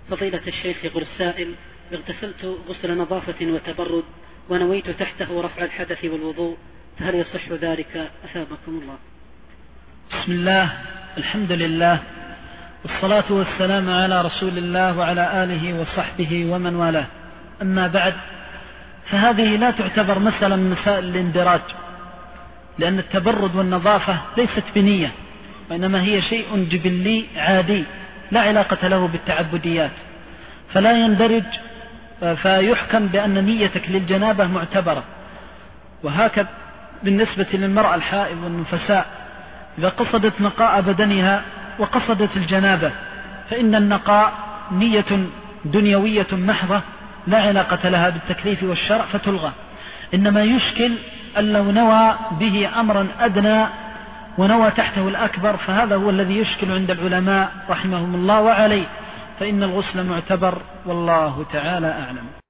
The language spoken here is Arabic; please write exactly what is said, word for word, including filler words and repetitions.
فضيلة الشيخ، يقول السائل: اغتسلت غسل نظافة وتبرد ونويت تحته رفع الحدث والوضوء، فهل يصح ذلك؟ أثابكم الله. بسم الله، الحمد لله، والصلاة والسلام على رسول الله وعلى آله وصحبه ومن والاه. أما بعد، فهذه لا تعتبر مسألة من مسائل الاندراج، لأن التبرد والنظافة ليست بنية، وإنما هي شيء جبلي عادي لا علاقة له بالتعبديات، فلا يندرج فيحكم بأن نيتك للجنابة معتبرة. وهكذا بالنسبة للمرأة الحائض والنفساء، إذا قصدت نقاء بدنها وقصدت الجنابة فإن النقاء نية دنيوية محضة لا علاقة لها بالتكليف والشرع فتلغى. إنما يشكل أن لو نوى به أمرا أدنى ونوى تحته الأكبر، فهذا هو الذي يشكل عند العلماء رحمهم الله، وعليه فإن الغسل معتبر، والله تعالى أعلم.